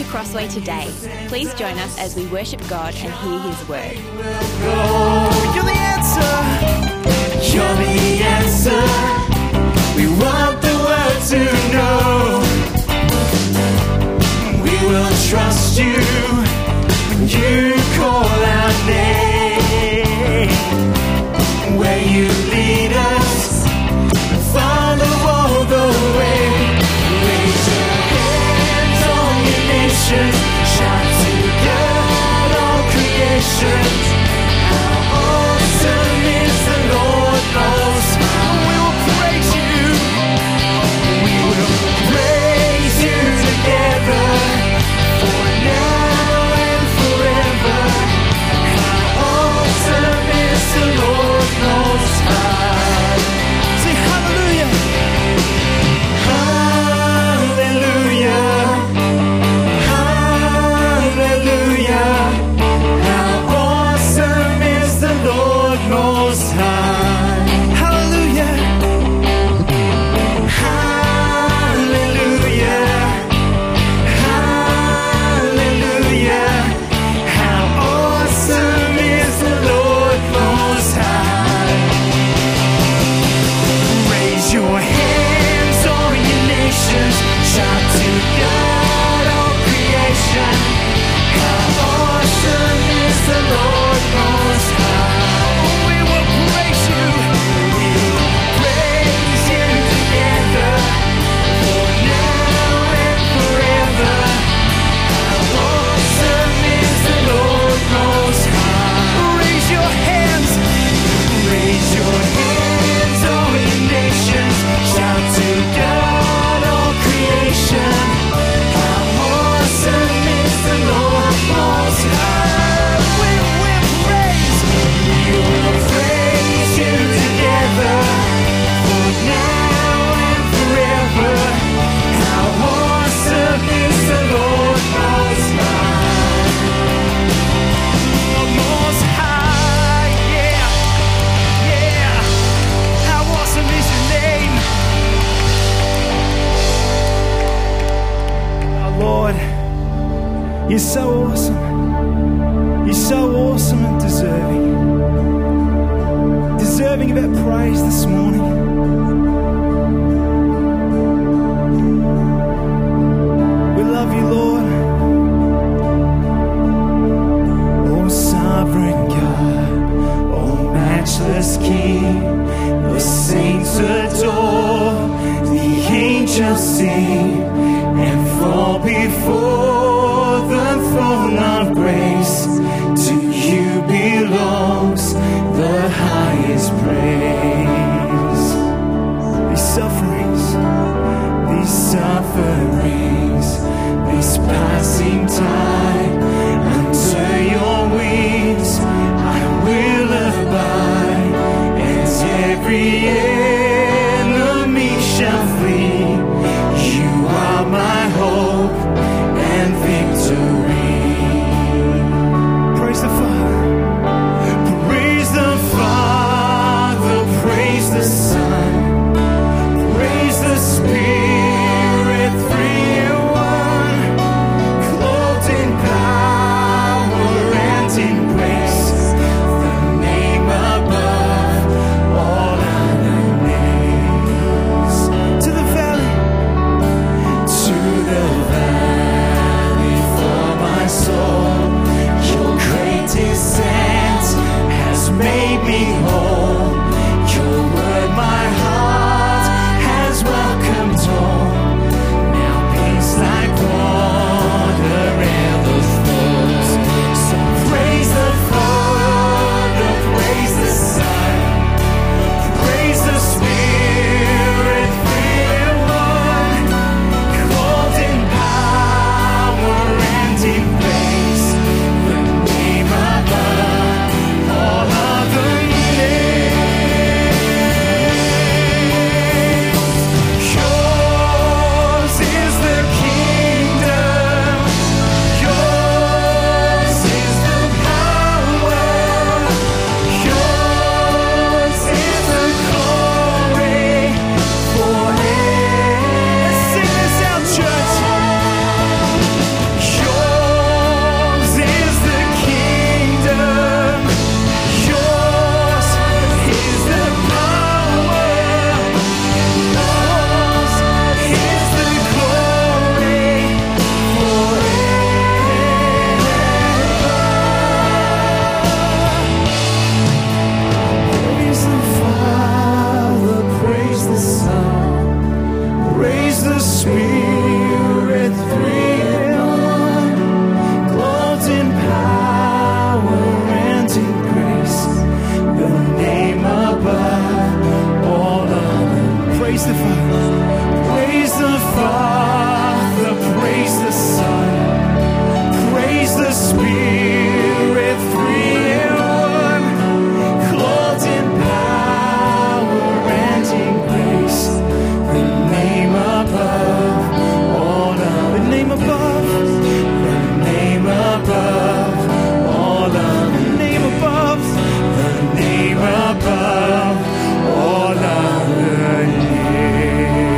Crossway today. Please join us as we worship God and hear His word. You're the answer. You're the answer. We want the world to know. We will trust you when you call our name. Where you lead us, follow all the way. Raise your hands on your nations. Shout to God, all creations. How awesome is the Lord Most High. We will praise you. We will praise you together for now and forever. How awesome is the Lord Most High. Say hallelujah. Hallelujah. Hallelujah. How awesome is the Lord Most High. Hallelujah. Hallelujah. Hallelujah. How awesome is the Lord Most High. Raise your hands, all you nations. Shout to God, all creation. How awesome is the Lord Most High. We will praise you. We will praise you together for now and forever. How awesome is the Lord Most High. Raise your hands. Raise your hands, all you nations. Shout to God, all creation. How awesome is the Lord Most High. We will praise. We will praise you together for now and forever. How awesome is the Lord Most High. Most High, yeah, yeah. How awesome is your name, our Lord. You're so awesome. You're so awesome and deserving of our praise this morning. We love you, Lord. Oh, sovereign God, oh, matchless King, the saints adore, the angels sing and fall before the throne of grace. To you belongs the highest praise. These sufferings, this passing time, under your wings I will abide, and every enemy shall flee. You are my hope Praise the Father. Praise the Father. Praise the Son. Praise the Spirit. Three in one. Clothed in power and in grace. The name above all other. The name above. The name above all other. The name above. The name above all other names.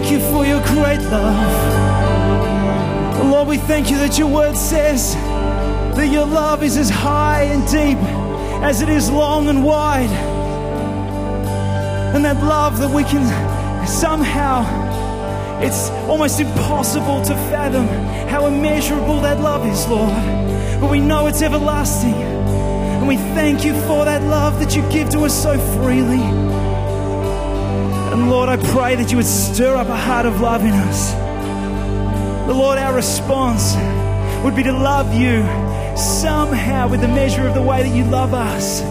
thank you for your great love. Lord, we thank you that your word says that your love is as high and deep as it is long and wide. And that love that we can somehow, it's almost impossible to fathom how immeasurable that love is, Lord. But we know it's everlasting. And we thank you for that love that you give to us so freely. And Lord, I pray that you would stir up a heart of love in us. The Lord, our response would be to love you somehow with the measure of the way that you love us.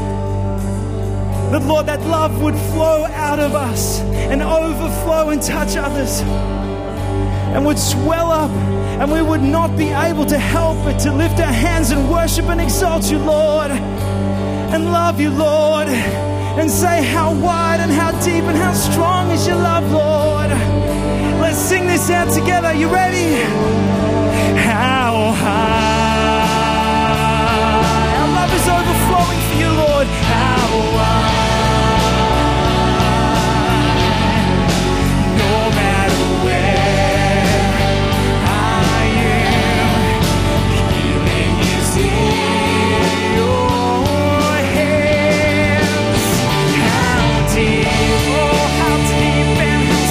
That, Lord, that love would flow out of us and overflow and touch others and would swell up, and we would not be able to help but to lift our hands and worship and exalt you, Lord, and love you, Lord, and say how wide and how deep and how strong is your love, Lord. Let's sing this out together. Are you ready? How high our love is overflowing for you, Lord. How high, no matter where I am, healing is in your hands. How deep, oh, how deep and how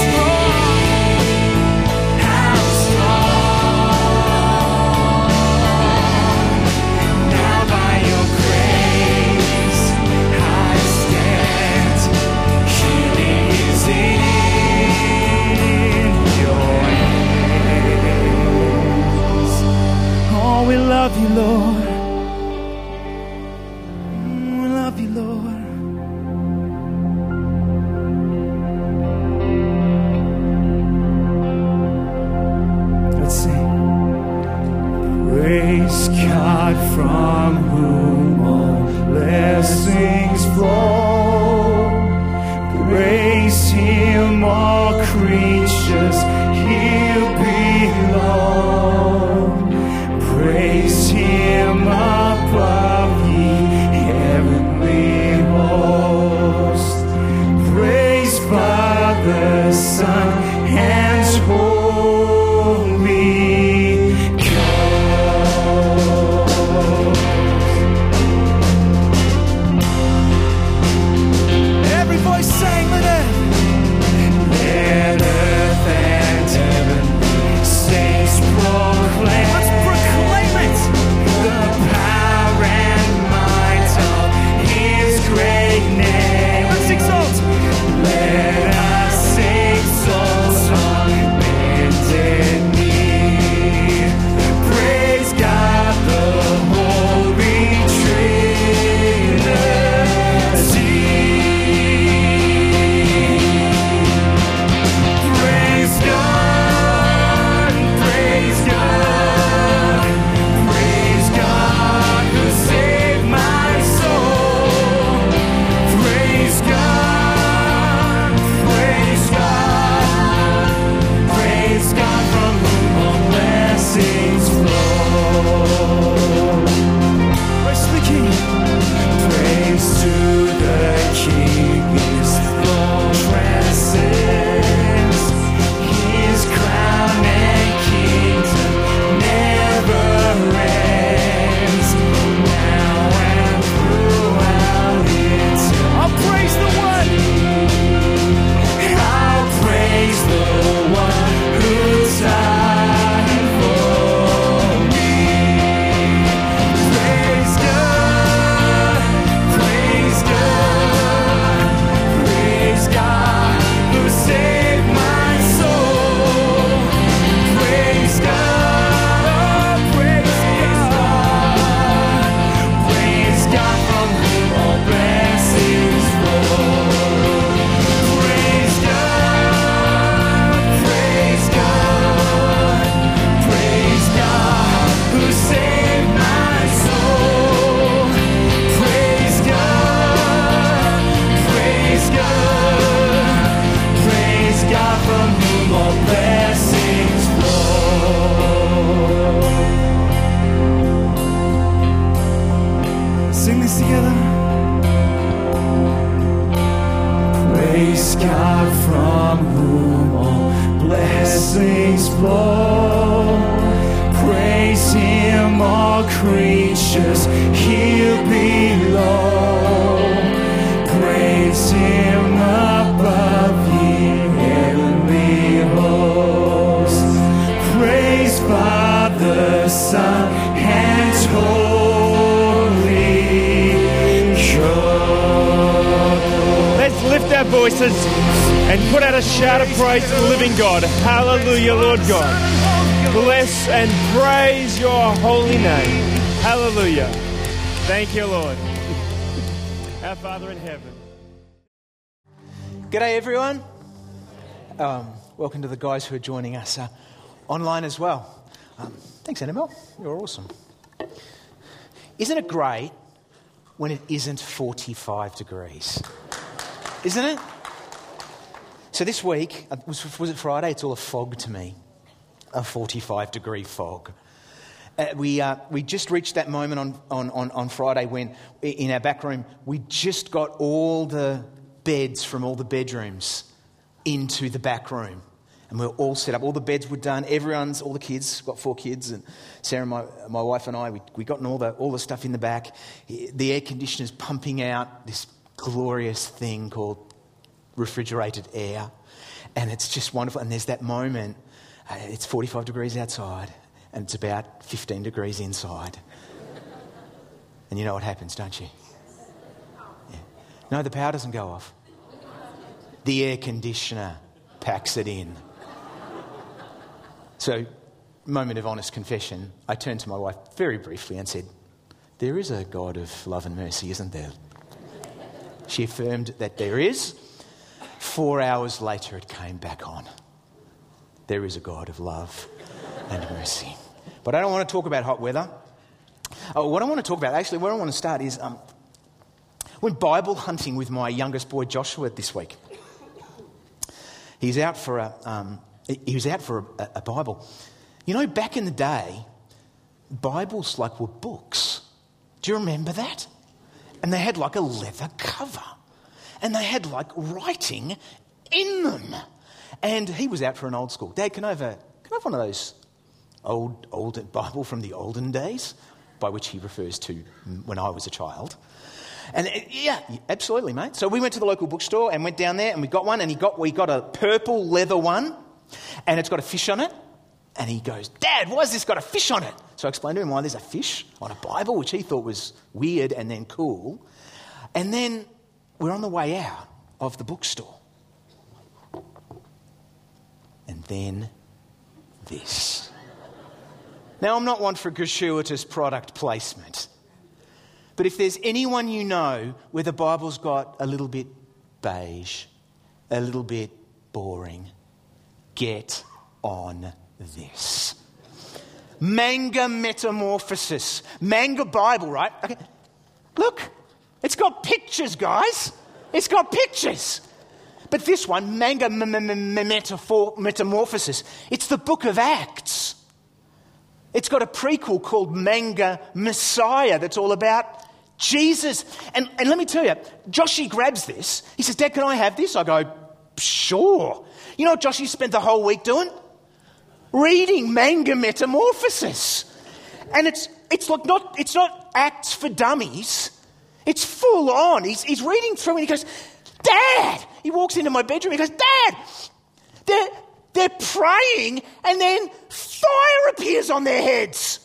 strong. Now by your grace I stand. Healing is in your hands. Oh, we love you, Lord. We love you, Lord. Let's sing. Praise God from whom all blessings flow. Praise Him, all creatures here below. Praise Him above ye heavenly host. Praise Father, Son, and Holy Ghost. Every voice sang, let earth and heaven saints proclaim. Let's proclaim it. The power and might of His great name. Let's exalt. Let us exalt on. overflow. Praise Him, all creatures here below. Praise Him above, ye heavenly hosts. Praise Father, Son, and Holy Ghost. Let's lift our voices and put out a shout of praise to the living God. Hallelujah, Lord God. Bless and praise your holy name. Hallelujah. Thank you, Lord. Our Father in heaven. G'day, everyone. Welcome to the guys who are joining us online as well. Thanks, Annabelle. You're awesome. Isn't it great when it isn't 45 degrees? Isn't it? So this week, was it Friday? It's all a fog to me. A 45-degree fog. We just reached that moment on Friday when, in our back room, we just got all the beds from all the bedrooms into the back room. And we were all set up. All the beds were done. All the kids, got 4 kids, and Sarah, my wife and I, we got all the stuff in the back. The air conditioner's pumping out this glorious thing called refrigerated air. And it's just wonderful. And there's that moment. It's 45 degrees outside and it's about 15 degrees inside. And you know what happens, don't you? Yeah. No, the power doesn't go off. The air conditioner packs it in. So, moment of honest confession, I turned to my wife very briefly and said, there is a God of love and mercy, isn't there? She affirmed that there is. 4 hours later, it came back on. There is a God of love and mercy. But I don't want to talk about hot weather. What I want to talk about, actually, where I want to start is went Bible hunting with my youngest boy Joshua this week. He was out for a Bible. You know, back in the day, Bibles were books. Do you remember that? And they had like a leather cover, and they had like writing in them. And he was out for an old school. Dad, can I have one of those old Bible from the olden days? By which he refers to when I was a child. And yeah, absolutely, mate. So we went to the local bookstore and went down there and we got one, and we got a purple leather one, and it's got a fish on it. And he goes, Dad, why has this got a fish on it? So I explained to him why there's a fish on a Bible, which he thought was weird and then cool. And then we're on the way out of the bookstore. And then this. Now, I'm not one for gratuitous product placement. But if there's anyone you know where the Bible's got a little bit beige, a little bit boring, get on this. Manga Metamorphosis. Manga Bible, right? Okay. Look, it's got pictures, guys. It's got pictures. But this one, Manga Metamorphosis, it's the book of Acts. It's got a prequel called Manga Messiah that's all about Jesus. And let me tell you, Joshy grabs this. He says, Dad, can I have this? I go, sure. You know what Joshy spent the whole week doing? Reading Manga Metamorphosis. And it's not Acts for dummies. It's full on. He's reading through and he goes, Dad! He walks into my bedroom and he goes, Dad! They're praying and then fire appears on their heads.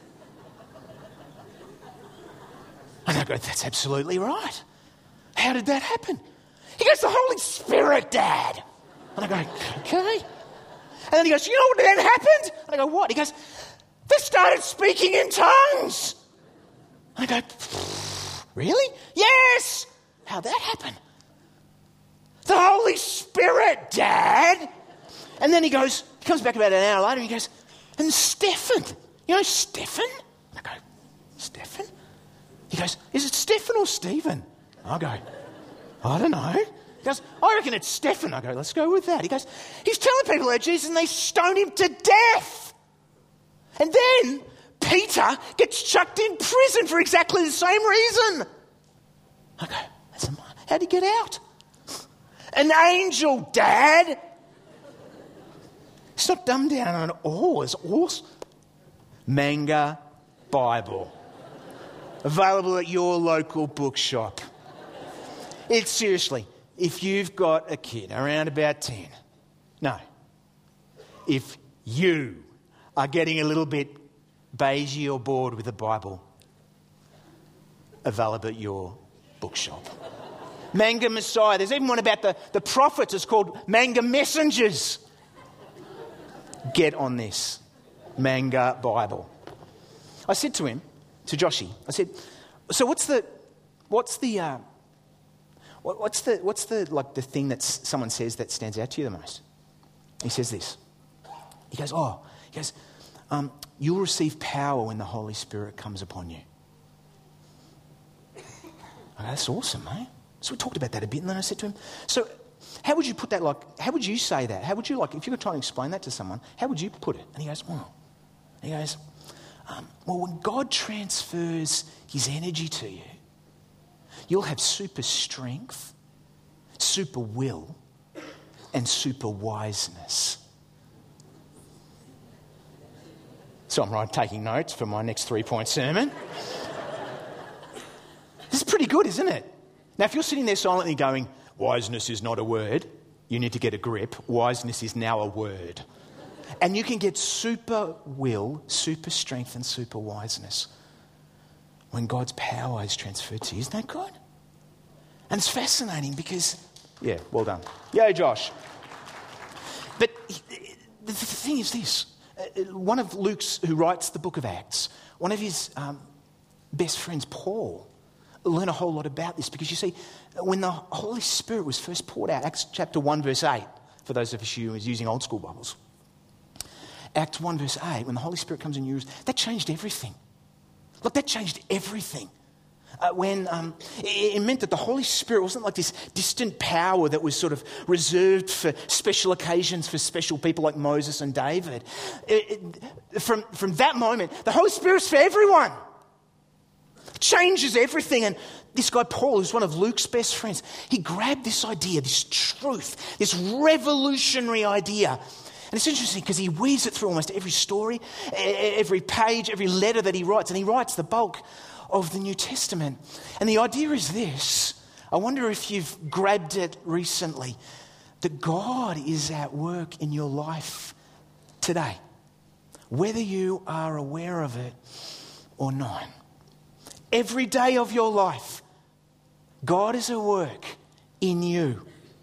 And I go, that's absolutely right. How did that happen? He goes, the Holy Spirit, Dad. And I go, okay. And then he goes, you know what then happened? And I go, what? He goes, they started speaking in tongues. And I go, really? Yes. How'd that happen? The Holy Spirit, Dad. And then he comes back about an hour later and he goes, and Stephen. You know Stephen? I go, Stephen? He goes, is it Stephen or Stephen? I go, I don't know. He goes, I reckon it's Stephen. I go, let's go with that. He goes, he's telling people about Jesus and they stoned him to death. And then Peter gets chucked in prison for exactly the same reason. I go, how'd he get out? An angel, Dad. It's not dumbed down at all. It's awesome. Manga Bible. Available at your local bookshop. It's seriously, if you've got a kid around about 10, no. If you are getting a little bit beigey or bored with the Bible, available at your bookshop. Manga Messiah. There's even one about the prophets. It's called Manga Messengers. Get on this. Manga Bible. I said to him, to Joshy, I said, so what's the thing that someone says that stands out to you the most? He says this. He goes, you'll receive power when the Holy Spirit comes upon you. I go, that's awesome, mate. So we talked about that a bit, and then I said to him, so how would you put that, how would you say that? How would you, if you were trying to explain that to someone, how would you put it? And he goes, when God transfers his energy to you, you'll have super strength, super will, and super wiseness. So I'm taking notes for my next 3-point sermon. This is pretty good, isn't it? Now, if you're sitting there silently going, wiseness is not a word, you need to get a grip. Wiseness is now a word. And you can get super will, super strength, and super wiseness when God's power is transferred to you. Isn't that good? And it's fascinating because, yeah, well done. Yay, Josh. But the thing is this. One of Luke's, who writes the book of Acts, one of his best friends, Paul, learn a whole lot about this because you see, when the Holy Spirit was first poured out, Acts chapter 1 verse 8, for those of you who are using old school Bibles, Acts 1 verse 8, when the Holy Spirit comes in you, that changed everything. Look, that changed everything. It meant that the Holy Spirit wasn't like this distant power that was sort of reserved for special occasions for special people like Moses and David. From that moment, the Holy Spirit's for everyone. It changes everything. And this guy Paul, who's one of Luke's best friends, he grabbed this idea, this truth, this revolutionary idea. And it's interesting because he weaves it through almost every story, every page, every letter that he writes. And he writes the bulk of the New Testament. And the idea is this. I wonder if you've grabbed it recently. That God is at work in your life today. Whether you are aware of it or not. Every day of your life, God is at work in you.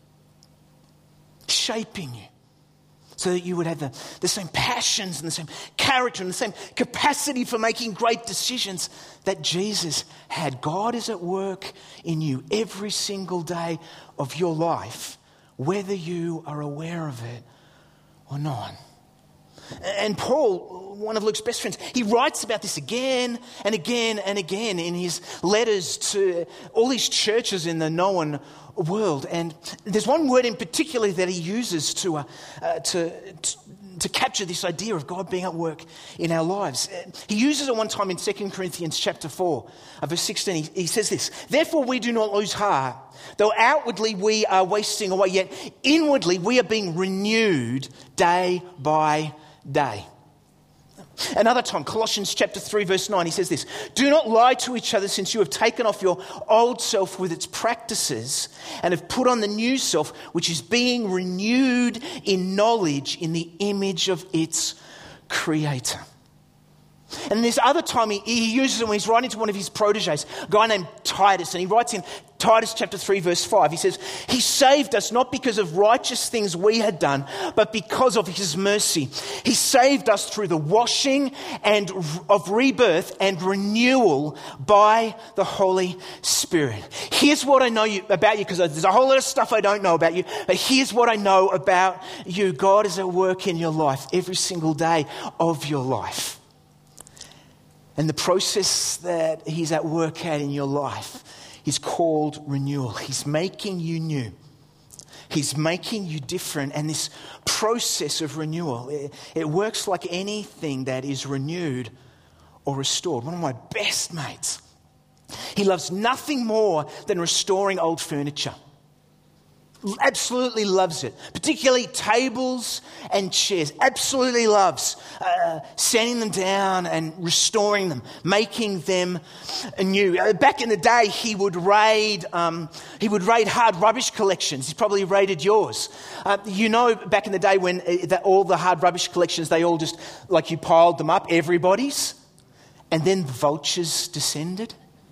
Shaping you. So that you would have the same passions and the same character and the same capacity for making great decisions that Jesus had. God is at work in you every single day of your life, whether you are aware of it or not. And Paul, one of Luke's best friends, he writes about this again and again and again in his letters to all these churches in the known world. And there's one word in particular that he uses to capture this idea of God being at work in our lives. He uses it one time in 2 Corinthians chapter 4, verse 16. He says this, "Therefore we do not lose heart. Though outwardly we are wasting away, yet inwardly we are being renewed day by day." Another time, Colossians chapter 3 verse 9, he says this, "Do not lie to each other, since you have taken off your old self with its practices and have put on the new self, which is being renewed in knowledge in the image of its creator." And this other time he uses it when he's writing to one of his proteges, a guy named Titus, and he writes in Titus chapter 3 verse 5, he says, "He saved us not because of righteous things we had done, but because of his mercy. He saved us through the washing and of rebirth and renewal by the Holy Spirit." Here's what I know about you, because there's a whole lot of stuff I don't know about you, but here's what I know about you. God is at work in your life every single day of your life. And the process that he's at work at in your life is called renewal. He's making you new. He's making you different. And this process of renewal, it works like anything that is renewed or restored. One of my best mates, he loves nothing more than restoring old furniture. Absolutely loves it. Particularly tables and chairs. Absolutely loves sanding them down and restoring them, making them new. Back in the day, he would raid hard rubbish collections. He's probably raided yours. Back in the day when all the hard rubbish collections, they all just, like you piled them up, everybody's, and then the vultures descended.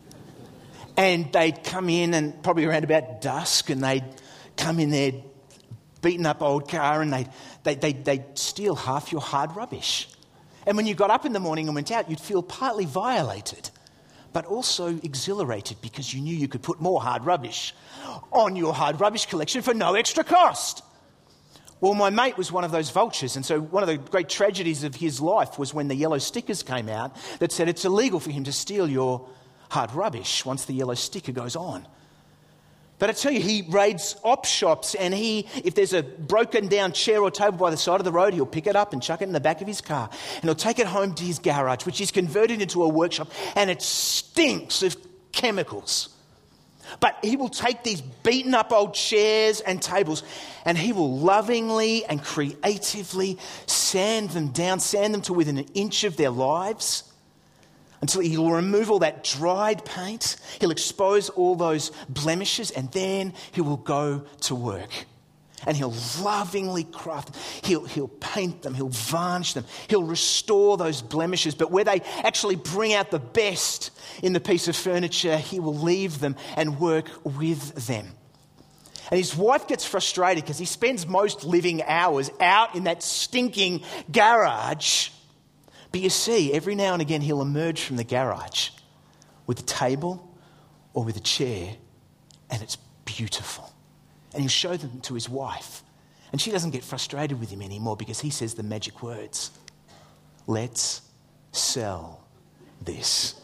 And they'd come in and probably around about dusk, and they'd come in there, beaten up old car, and they'd steal half your hard rubbish. And when you got up in the morning and went out, you'd feel partly violated, but also exhilarated because you knew you could put more hard rubbish on your hard rubbish collection for no extra cost. Well, my mate was one of those vultures, and so one of the great tragedies of his life was when the yellow stickers came out that said it's illegal for him to steal your hard rubbish once the yellow sticker goes on. But I tell you, he raids op shops, and if there's a broken down chair or table by the side of the road, he'll pick it up and chuck it in the back of his car. And he'll take it home to his garage, which is converted into a workshop, and it stinks of chemicals. But he will take these beaten up old chairs and tables, and he will lovingly and creatively sand them down, sand them to within an inch of their lives, until he'll remove all that dried paint, he'll expose all those blemishes, and then he will go to work. And he'll lovingly craft, he'll paint them, he'll varnish them, he'll restore those blemishes. But where they actually bring out the best in the piece of furniture, he will leave them and work with them. And his wife gets frustrated because he spends most living hours out in that stinking garage. But you see, every now and again he'll emerge from the garage with a table or with a chair, and it's beautiful. And he'll show them to his wife. And she doesn't get frustrated with him anymore because he says the magic words, "Let's sell this."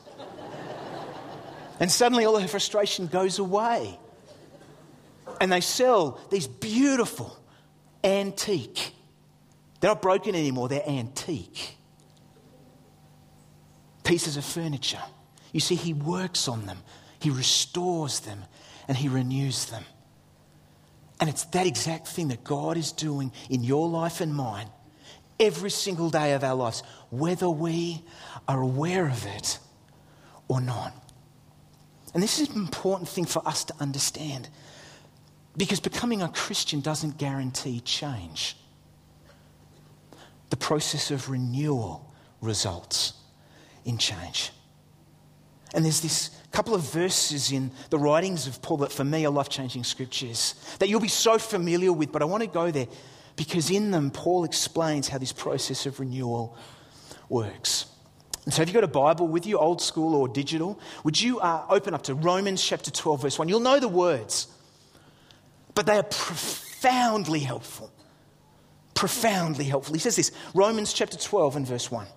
And suddenly all of her frustration goes away. And they sell these beautiful antique. They're not broken anymore, they're antique pieces of furniture. You see, he works on them, he restores them, and he renews them. And it's that exact thing that God is doing in your life and mine every single day of our lives, whether we are aware of it or not. And this is an important thing for us to understand, because becoming a Christian doesn't guarantee change. The process of renewal results in change. And there's this couple of verses in the writings of Paul that for me are life-changing scriptures that you'll be so familiar with, but I want to go there because in them Paul explains how this process of renewal works. And so if you've got a Bible with you, old school or digital, would you open up to Romans chapter 12 verse 1. You'll know the words, but they are profoundly helpful. Profoundly helpful. He says this, Romans chapter 12 and verse 1.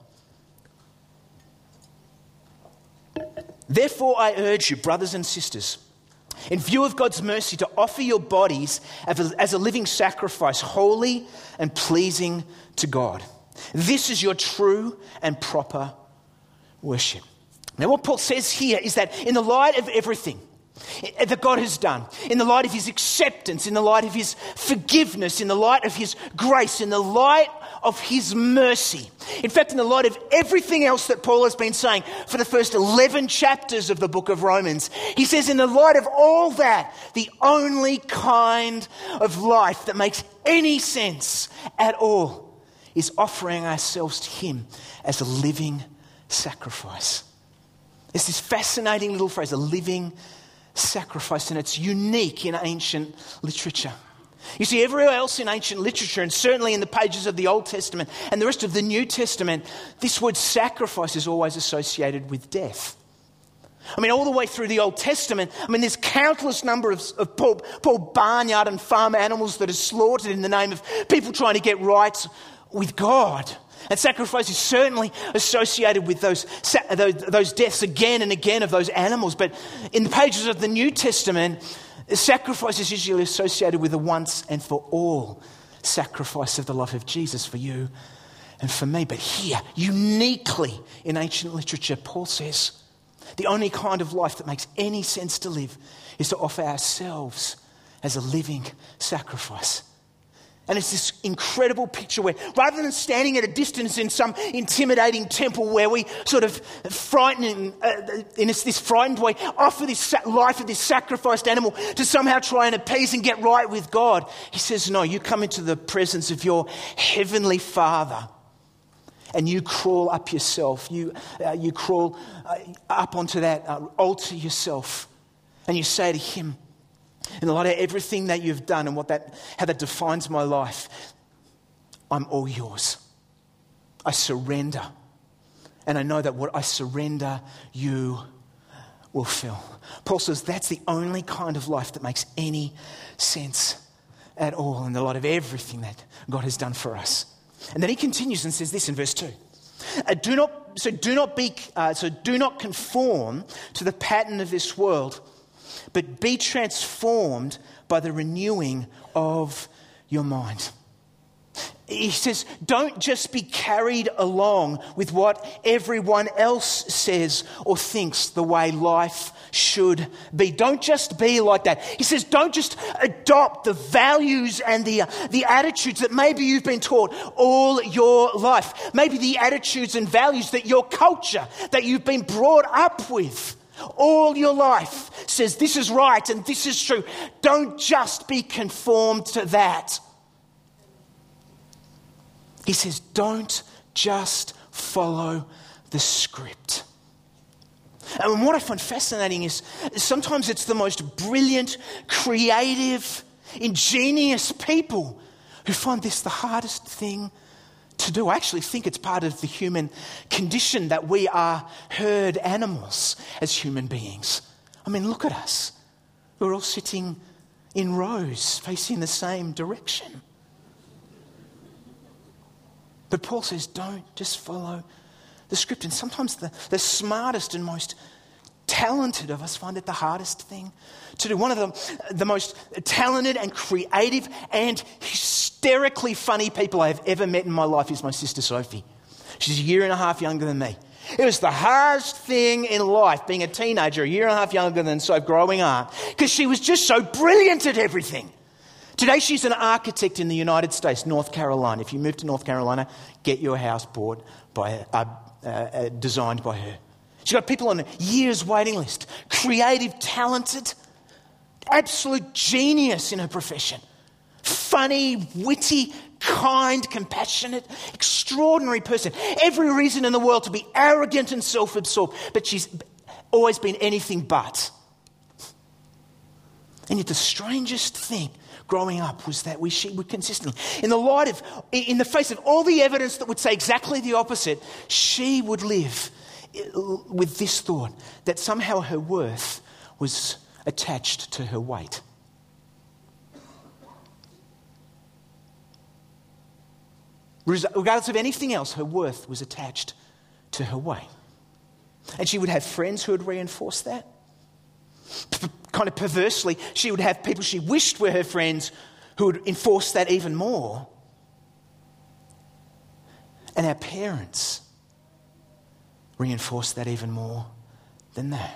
Therefore, I urge you, brothers and sisters, in view of God's mercy, to offer your bodies as a living sacrifice, holy and pleasing to God. This is your true and proper worship. Now, what Paul says here is that in the light of everything that God has done, in the light of his acceptance, in the light of his forgiveness, in the light of his grace, in the light of his mercy. In fact, in the light of everything else that Paul has been saying for the first 11 chapters of the book of Romans, he says in the light of all that, the only kind of life that makes any sense at all is offering ourselves to him as a living sacrifice. It's this fascinating little phrase, a living sacrifice, and it's unique in ancient literature. You see, everywhere else in ancient literature, and certainly in the pages of the Old Testament and the rest of the New Testament, this word sacrifice is always associated with death. I mean, all the way through the Old Testament, there's countless number of poor barnyard and farm animals that are slaughtered in the name of people trying to get right with God. And sacrifice is certainly associated with those deaths again and again of those animals. But in the pages of the New Testament, sacrifice is usually associated with a once and for all sacrifice of the life of Jesus for you and for me. But here, uniquely in ancient literature, Paul says, the only kind of life that makes any sense to live is to offer ourselves as a living sacrifice. And it's this incredible picture where rather than standing at a distance in some intimidating temple where we sort of frightened, in this frightened way, offer this life of this sacrificed animal to somehow try and appease and get right with God, he says, no, you come into the presence of your heavenly Father and you crawl up yourself. You crawl up onto that altar yourself and you say to him, in the light of everything that you've done and how that defines my life, I'm all yours. I surrender. And I know that what I surrender, you will fill. Paul says that's the only kind of life that makes any sense at all in the light of everything that God has done for us. And then he continues and says this in verse 2. Do not conform to the pattern of this world, but be transformed by the renewing of your mind. He says, don't just be carried along with what everyone else says or thinks the way life should be. Don't just be like that. He says, don't just adopt the values and the attitudes that maybe you've been taught all your life. Maybe the attitudes and values that your culture, that you've been brought up with all your life says this is right and this is true. Don't just be conformed to that. He says, don't just follow the script. And what I find fascinating is sometimes it's the most brilliant, creative, ingenious people who find this the hardest thing to do. I actually think it's part of the human condition that we are herd animals as human beings. I mean, look at us. We're all sitting in rows facing the same direction. But Paul says, don't just follow the script. And sometimes the smartest and most talented of us find it the hardest thing to do. One of the most talented and creative and hysterically funny people I have ever met in my life is my sister Sophie. She's a year and a half younger than me. It was the hardest thing in life, being a teenager, a year and a half younger than Sophie, growing up, because she was just so brilliant at everything. Today she's an architect in the United States, North Carolina. If you move to North Carolina, get your house bought by designed by her. She's got people on a year's waiting list. Creative, talented, absolute genius in her profession. Funny, witty, kind, compassionate, extraordinary person. Every reason in the world to be arrogant and self-absorbed, but she's always been anything but. And yet the strangest thing growing up was that she would consistently, in the face of all the evidence that would say exactly the opposite, she would live with this thought that somehow her worth was attached to her weight. Regardless of anything else, her worth was attached to her weight. And she would have friends who would reinforce that. Kind of perversely, she would have people she wished were her friends who would enforce that even more. And our parents reinforced that even more than that.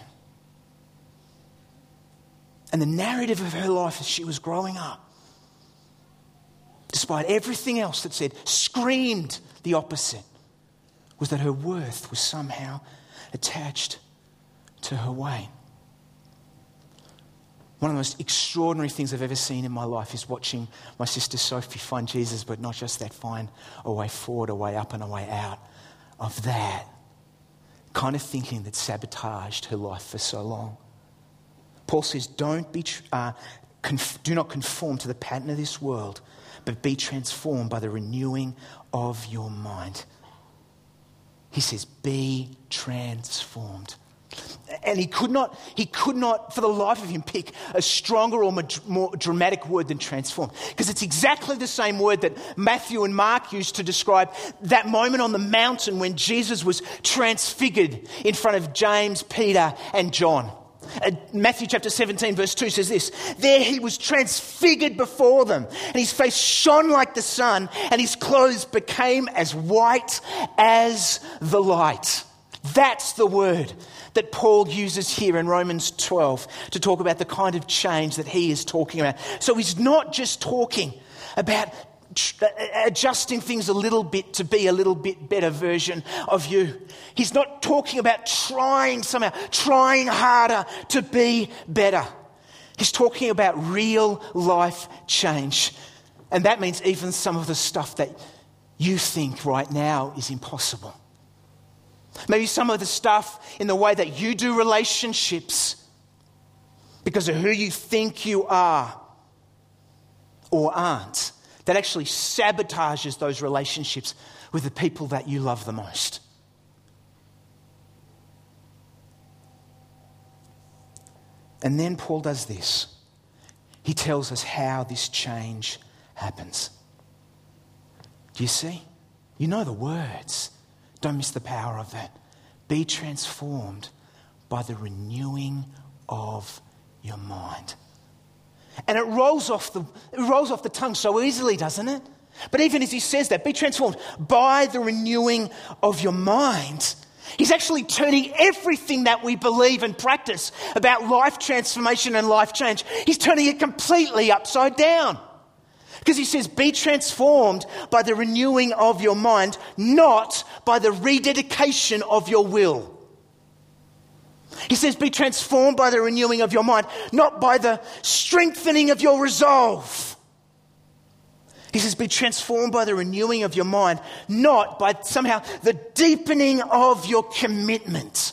And the narrative of her life as she was growing up, despite everything else that screamed the opposite, was that her worth was somehow attached to her weight. One of the most extraordinary things I've ever seen in my life is watching my sister Sophie find Jesus, but not just that, find a way forward, a way up and a way out of that kind of thinking that sabotaged her life for so long. Paul says, do not conform to the pattern of this world, but be transformed by the renewing of your mind. He says, be transformed. And he could not, for the life of him, pick a stronger or more dramatic word than transform. Because it's exactly the same word that Matthew and Mark used to describe that moment on the mountain when Jesus was transfigured in front of James, Peter, and John. Matthew chapter 17 verse 2 says this: there he was transfigured before them, and his face shone like the sun, and his clothes became as white as the light. That's the word that Paul uses here in Romans 12 to talk about the kind of change that he is talking about. So he's not just talking about adjusting things a little bit to be a little bit better version of you. He's not talking about trying harder to be better. He's talking about real life change. And that means even some of the stuff that you think right now is impossible. Maybe some of the stuff in the way that you do relationships because of who you think you are or aren't, that actually sabotages those relationships with the people that you love the most. And then Paul does this. He tells us how this change happens. Do you see? You know the words. Don't miss the power of that. Be transformed by the renewing of your mind. And it rolls off the tongue so easily, doesn't it? But even as he says that, be transformed by the renewing of your mind, he's actually turning everything that we believe and practice about life transformation and life change, he's turning it completely upside down. Because he says, be transformed by the renewing of your mind, not by the rededication of your will. He says, be transformed by the renewing of your mind, not by the strengthening of your resolve. He says, be transformed by the renewing of your mind, not by somehow the deepening of your commitment.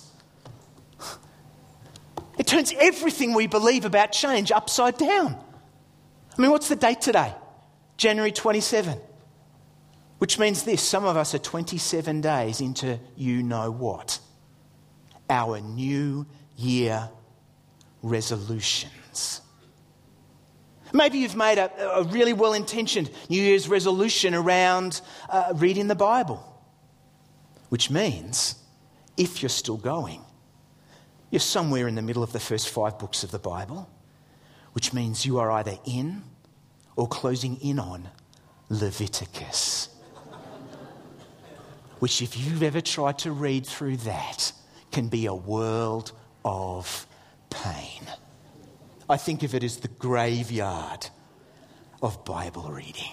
It turns everything we believe about change upside down. I mean, what's the date today? January 27. Which means this, some of us are 27 days into you know what. Our New Year resolutions. Maybe you've made a really well-intentioned New Year's resolution around reading the Bible. Which means, if you're still going, you're somewhere in the middle of the first 5 books of the Bible. Which means you are either in or closing in on Leviticus. Which, if you've ever tried to read through that, can be a world of pain. I think of it as the graveyard of Bible reading.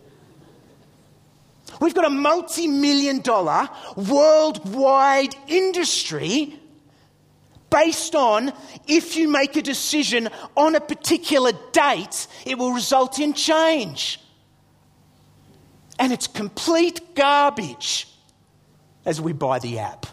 We've got a multi-million-dollar worldwide industry based on if you make a decision on a particular date, it will result in change. And it's complete garbage as we buy the app.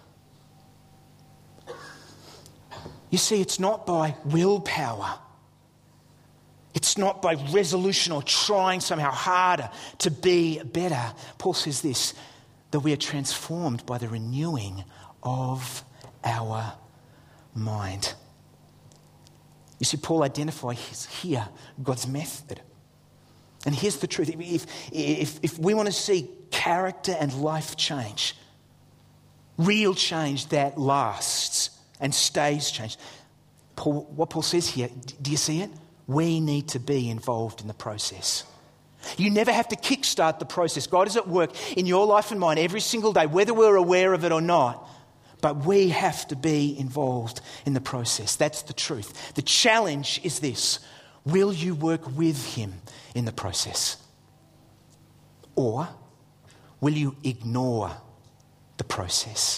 You see, it's not by willpower. It's not by resolution or trying somehow harder to be better. Paul says this, that we are transformed by the renewing of our mind. You see, Paul identifies here God's method. And here's the truth. If we want to see character and life change, real change that lasts and stays changed, what Paul says here, do you see it? We need to be involved in the process. You never have to kickstart the process. God is at work in your life and mine every single day, whether we're aware of it or not. But we have to be involved in the process. That's the truth. The challenge is this. Will you work with him in the process? Or will you ignore the process?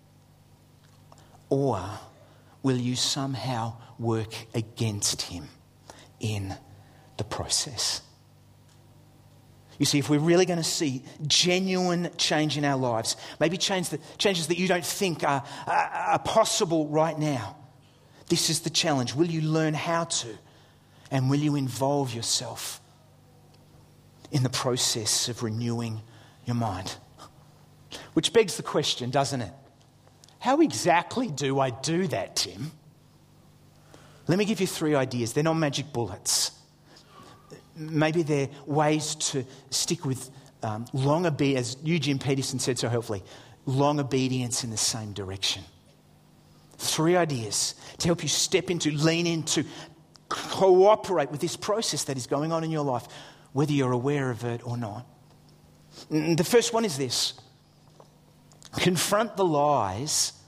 Or will you somehow work against him in the process? You see, if we're really going to see genuine change in our lives, maybe changes that you don't think are possible right now, this is the challenge. Will you learn how to? And will you involve yourself in the process of renewing your mind? Which begs the question, doesn't it? How exactly do I do that, Tim? Let me give you 3 ideas. They're not magic bullets. Maybe they're ways to stick with long obedience, as Eugene Peterson said so helpfully, long obedience in the same direction. 3 ideas to help you step into, lean into, cooperate with this process that is going on in your life, whether you're aware of it or not. The first one is this. Confront the lies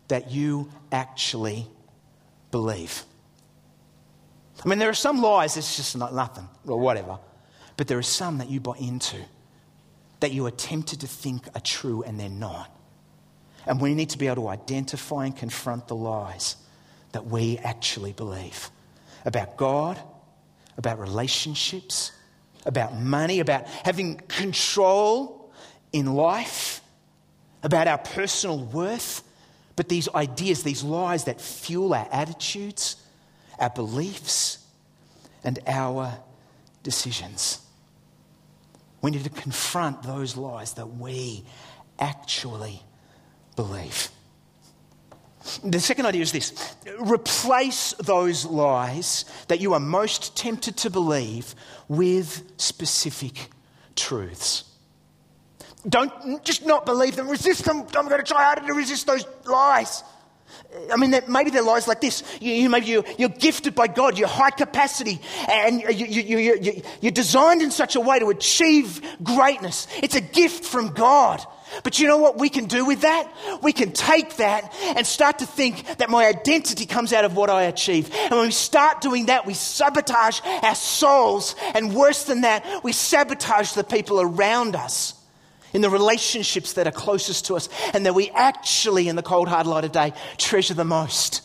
that you actually believe. I mean, there are some lies, it's just nothing or whatever. But there are some that you buy into, that you are tempted to think are true and they're not. And we need to be able to identify and confront the lies that we actually believe about God, about relationships, about money, about having control in life, about our personal worth. But these ideas, these lies that fuel our attitudes, our beliefs, and our decisions. We need to confront those lies that we actually believe. The second idea is this: replace those lies that you are most tempted to believe with specific truths. Don't just not believe them, resist them. I'm going to try harder to resist those lies. I mean, maybe they're lies like this. Maybe you're gifted by God, you're high capacity, and you're designed in such a way to achieve greatness. It's a gift from God. But you know what we can do with that? We can take that and start to think that my identity comes out of what I achieve. And when we start doing that, we sabotage our souls. And worse than that, we sabotage the people around us in the relationships that are closest to us and that we actually, in the cold hard light of day, treasure the most.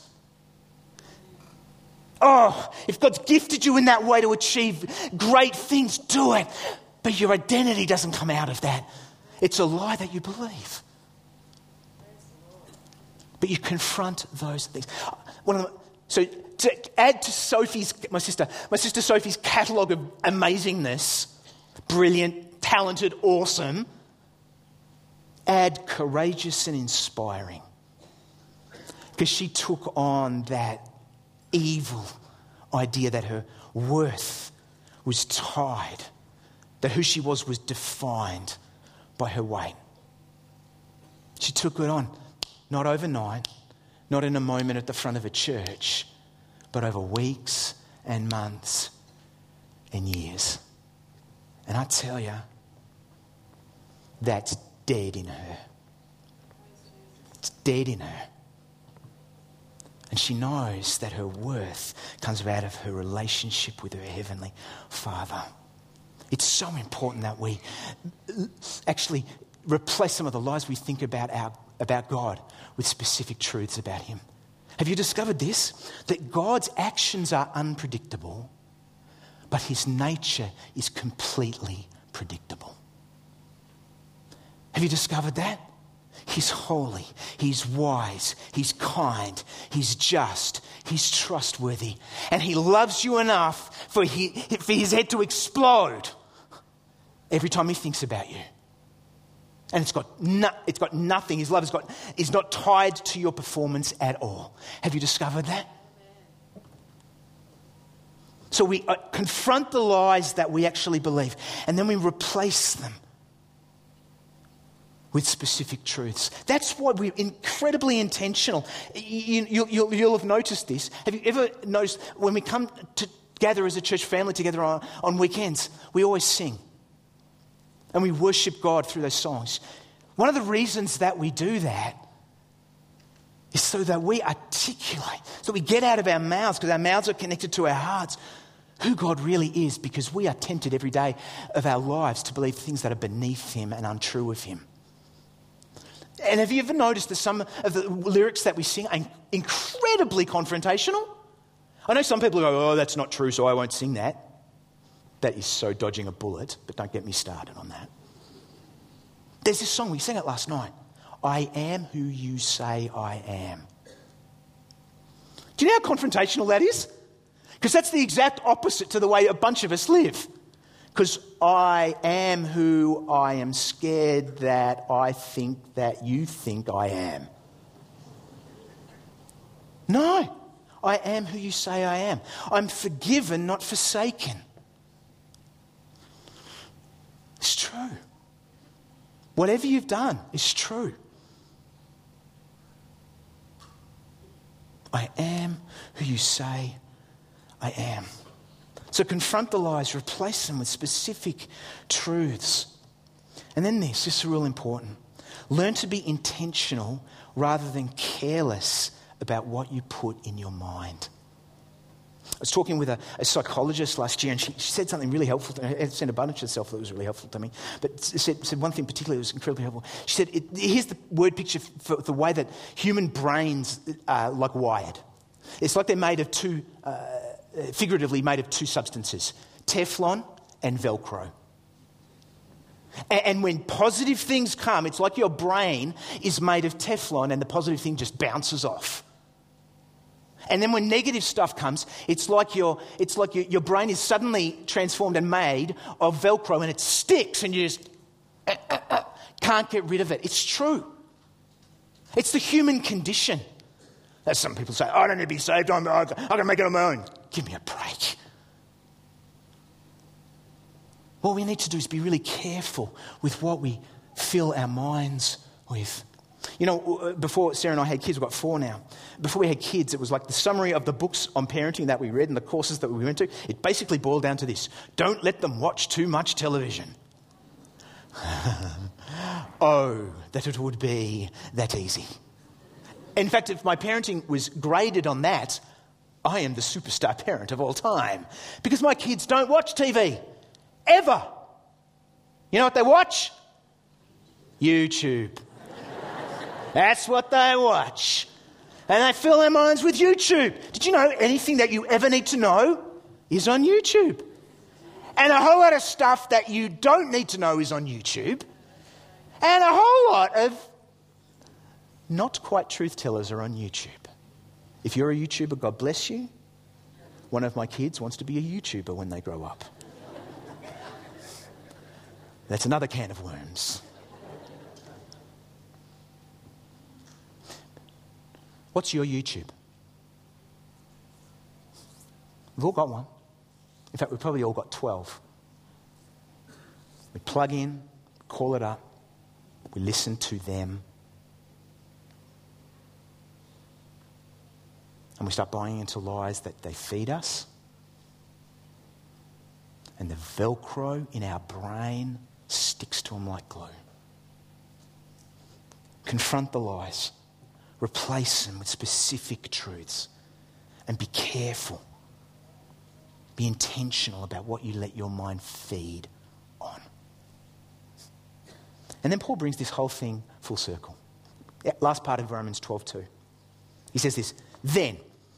Oh, if God's gifted you in that way to achieve great things, do it. But your identity doesn't come out of that. It's a lie that you believe. But you confront those things. So to add to my sister Sophie's catalogue of amazingness, brilliant, talented, awesome, add courageous and inspiring. Because she took on that evil idea that her worth was tied, that who she was defined by her weight. She took it on, not overnight, not in a moment at the front of a church, but over weeks and months and years. And I tell you, that's dead in her. It's dead in her. And she knows that her worth comes out of her relationship with her Heavenly Father. It's so important that we actually replace some of the lies we think about God with specific truths about Him. Have you discovered this? That God's actions are unpredictable, but His nature is completely predictable. Have you discovered that? He's holy, He's wise, He's kind, He's just, He's trustworthy, and He loves you enough for His head to explode every time He thinks about you. And it's got nothing. His love is not tied to your performance at all. Have you discovered that? So we confront the lies that we actually believe, and then we replace them with specific truths. That's why we're incredibly intentional. You'll have noticed this. Have you ever noticed when we come to gather as a church family together on weekends, we always sing. And we worship God through those songs. One of the reasons that we do that is so that we articulate, so we get out of our mouths, because our mouths are connected to our hearts, who God really is, because we are tempted every day of our lives to believe things that are beneath Him and untrue of Him. And have you ever noticed that some of the lyrics that we sing are incredibly confrontational? I know some people go, oh, that's not true, so I won't sing that. That is so dodging a bullet, but don't get me started on that. There's this song, we sang it last night. I am who you say I am. Do you know how confrontational that is? Because that's the exact opposite to the way a bunch of us live. Because I am who I am scared that I think that you think I am. No, I am who you say I am. I'm forgiven, not forsaken. It's true. Whatever you've done is true. I am who you say I am. So confront the lies, replace them with specific truths. And then this is real important. Learn to be intentional rather than careless about what you put in your mind. I was talking with a psychologist last year, and she said something really helpful to me. I sent a bunch of stuff that was really helpful to me, but said one thing particularly that was incredibly helpful. She said, here's the word picture for the way that human brains are like wired. It's like they're made of figuratively made of two substances, Teflon and Velcro. And when positive things come, it's like your brain is made of Teflon and the positive thing just bounces off. And then when negative stuff comes, it's like your brain is suddenly transformed and made of Velcro, and it sticks and you just can't get rid of it. It's true. It's the human condition. As some people say, I don't need to be saved, I can make it on my own. Give me a break. What we need to do is be really careful with what we fill our minds with. You know, before Sarah and I had kids, we've got 4 now. Before we had kids, it was like the summary of the books on parenting that we read and the courses that we went to. It basically boiled down to this: don't let them watch too much television. Oh, that it would be that easy. In fact, if my parenting was graded on that, I am the superstar parent of all time. Because my kids don't watch TV. Ever. You know what they watch? YouTube. That's what they watch. And they fill their minds with YouTube. Did you know anything that you ever need to know is on YouTube? And a whole lot of stuff that you don't need to know is on YouTube. And a whole lot of not quite truth tellers are on YouTube. If you're a YouTuber, God bless you. One of my kids wants to be a YouTuber when they grow up. That's another can of worms. What's your YouTube? We've all got one. In fact, we've probably all got 12. We plug in, call it up, we listen to them, and we start buying into lies that they feed us. And the Velcro in our brain sticks to them like glue. Confront the lies. Replace them with specific truths. And be careful. Be intentional about what you let your mind feed on. And then Paul brings this whole thing full circle. Last part of Romans 12:2. He says this: Then,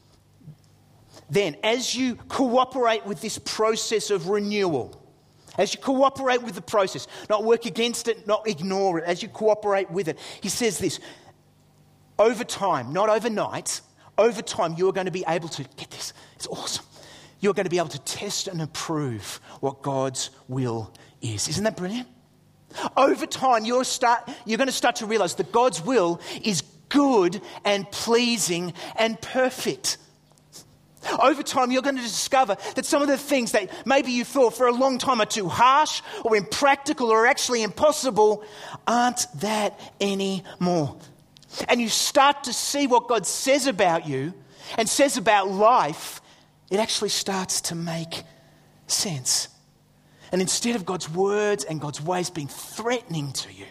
as you cooperate with this process of renewal, as you cooperate with the process, not work against it, not ignore it, as you cooperate with it, he says this: over time, not overnight, over time you are going to be able to, get this, it's awesome, you're going to be able to test and approve what God's will is. Isn't that brilliant? Over time, you're going to start to realize that God's will is good and pleasing and perfect. Over time, you're going to discover that some of the things that maybe you thought for a long time are too harsh or impractical or actually impossible aren't that anymore. And you start to see what God says about you and says about life, it actually starts to make sense. And instead of God's words and God's ways being threatening to you,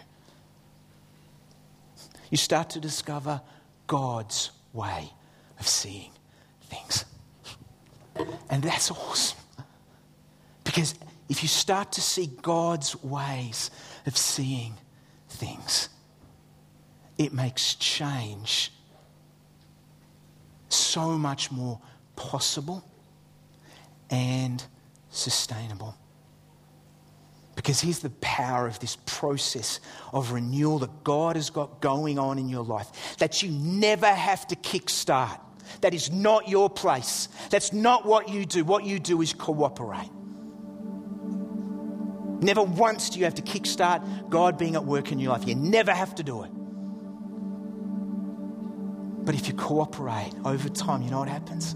you start to discover God's way of seeing things. And that's awesome. Because if you start to see God's ways of seeing things, it makes change so much more possible and sustainable. Because here's the power of this process of renewal that God has got going on in your life, that you never have to kickstart. That is not your place. That's not what you do. What you do is cooperate. Never once do you have to kickstart God being at work in your life. You never have to do it. But if you cooperate over time, you know what happens?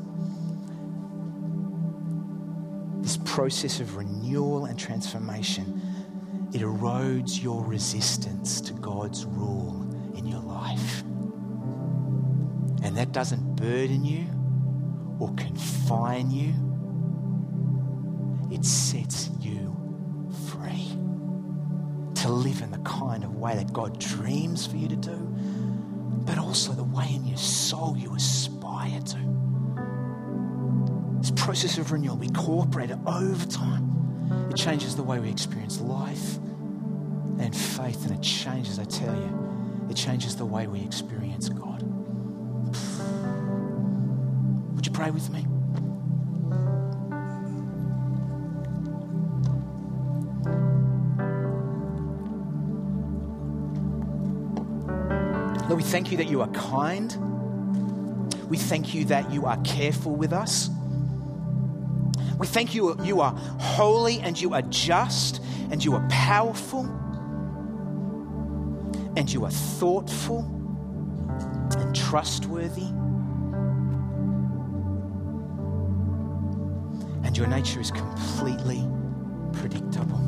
This process of renewal and transformation, it erodes your resistance to God's rule in your life. And that doesn't burden you or confine you. It sets you free to live in the kind of way that God dreams for you to do, but also the way in your soul you aspire to. This process of renewal, we cooperate it over time. It changes the way we experience life and faith, and it changes, I tell you, it changes the way we experience God. Would you pray with me? Lord, we thank you that you are kind. We thank you that you are careful with us. We thank you you are holy and you are just and you are powerful and you are thoughtful and trustworthy. And your nature is completely predictable.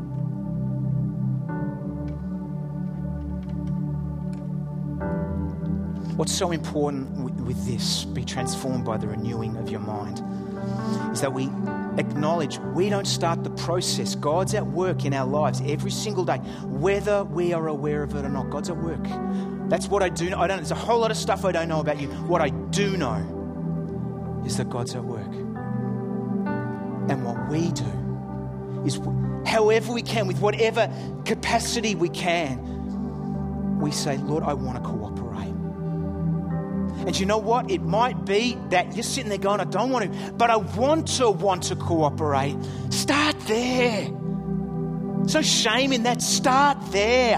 What's so important with this, be transformed by the renewing of your mind, is that we acknowledge we don't start the process. God's at work in our lives every single day, whether we are aware of it or not. God's at work. That's what I do know. There's a whole lot of stuff I don't know about you. What I do know is that God's at work. And what we do is, however we can, with whatever capacity we can, we say, Lord, I want to cooperate. And you know what? It might be that you're sitting there going, I don't want to, but I want to cooperate. Start there. So shame in that. Start there.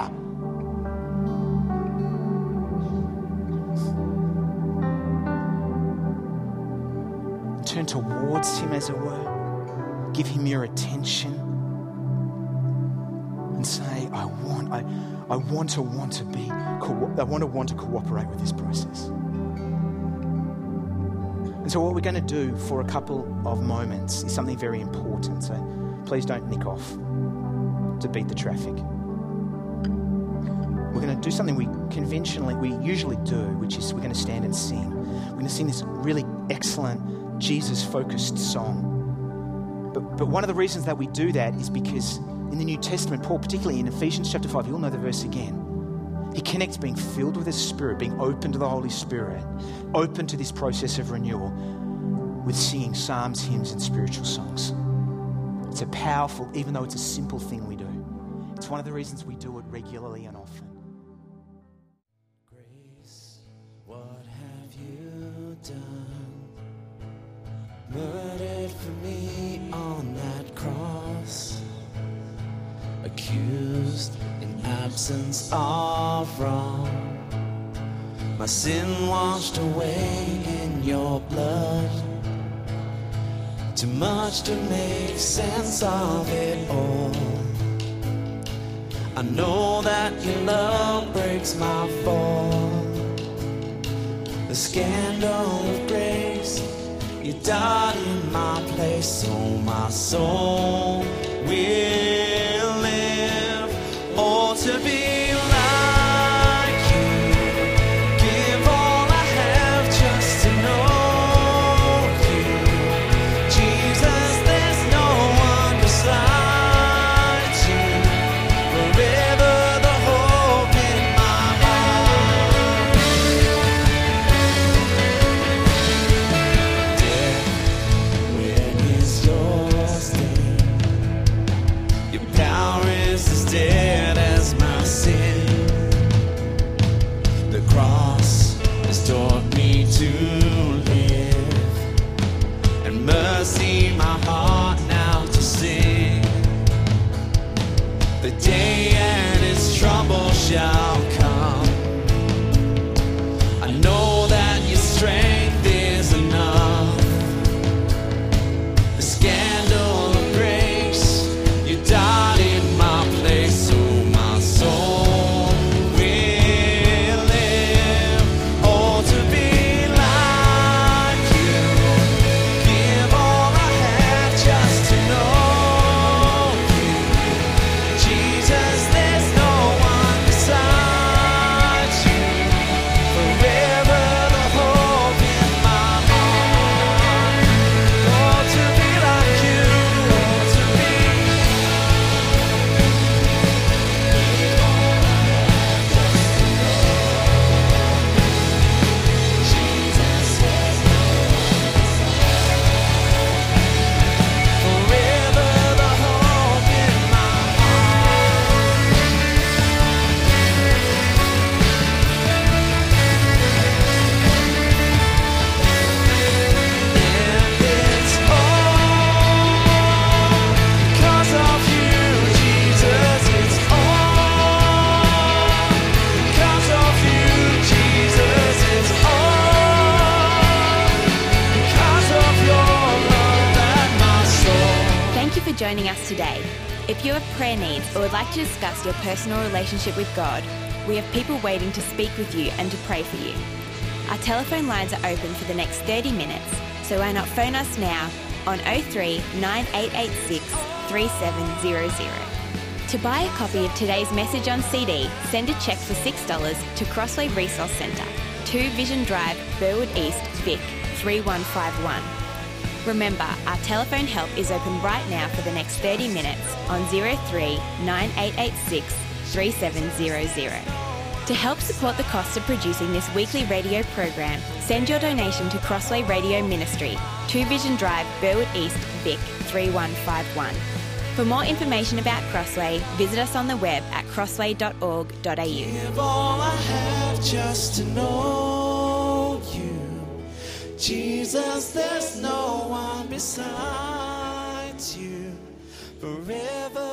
Turn towards him, as it were. Give him your attention. And say, I want to cooperate with this process. And so what we're going to do for a couple of moments is something very important. So please don't nick off to beat the traffic. We're going to do something we usually do, which is we're going to stand and sing. We're going to sing this really excellent Jesus-focused song. But one of the reasons that we do that is because in the New Testament, Paul, particularly in Ephesians chapter 5, you'll know the verse again. He connects being filled with His Spirit, being open to the Holy Spirit, open to this process of renewal with singing psalms, hymns, and spiritual songs. It's a powerful, even though it's a simple thing we do. It's one of the reasons we do it regularly and often. Grace, what have you done? Murdered for me on that cross. Accused in absence of wrong. My sin washed away in your blood. Too much to make sense of it all. I know that your love breaks my fall. The scandal of grace, you died in my place, so my soul will live. Oh, to be like you, give all I have just to know you. Jesus, there's no one beside you. Forever the hope in my heart. Death, where is your sting? Your power is as dead as my sin. The cross has taught me to live, and mercy my heart now to sing. The day and its trouble shall come. I know that your strength is enough. The scandal of grace, you died in my place, so my soul will live. Oh, to be like you, give all I have just to know you. Jesus, there's no one beside joining us today. If you have prayer needs or would like to discuss your personal relationship with God, we have people waiting to speak with you and to pray for you. Our telephone lines are open for the next 30 minutes, so why not phone us now on 03 9886 3700. To buy a copy of today's message on CD, send a cheque for $6 to Crossway Resource Centre, 2 Vision Drive, Burwood East, Vic, 3151. Remember, our telephone help is open right now for the next 30 minutes on 03 9886 3700. To help support the cost of producing this weekly radio program, send your donation to Crossway Radio Ministry, 2 Vision Drive, Burwood East, Vic, 3151. For more information about Crossway, visit us on the web at crossway.org.au. Give all I have just to know you. Jesus, there's no one besides you. Forever